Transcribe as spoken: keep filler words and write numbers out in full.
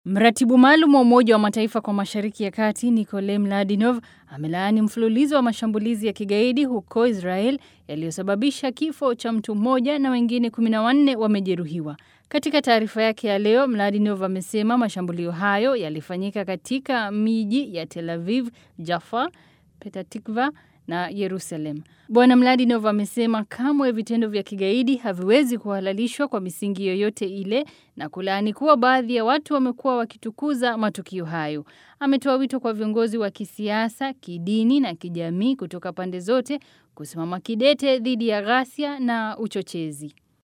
Mratibu maalum wa Umoja wa Mataifa kwa Mashariki ya Kati, Nikolay Mladinov, amelaani mfululizo wa mashambulizi ya kigaidi huko Israel yaliyosababisha kifo cha mtu mmoja na wengine kumi na wanne wamejeruhiwa. Katika taarifa yake ya leo, Mladinov amesema mashambulio hayo yalifanyika katika miji ya Tel Aviv, Jaffa, Petah Tikva na Yerusalem. Bwana Mladinov amesema kamwe vitendo vya kigaidi haviwezi kuhalalishwa kwa misingi yoyote ile na kulaani kuwa baadhi ya watu wamekuwa wakitukuza matukio hayo. Ametoa wito kwa viongozi wa kisiasa, kidini na kijamii kutoka pande zote kusimama kidete dhidi ya ghasia na uchochezi.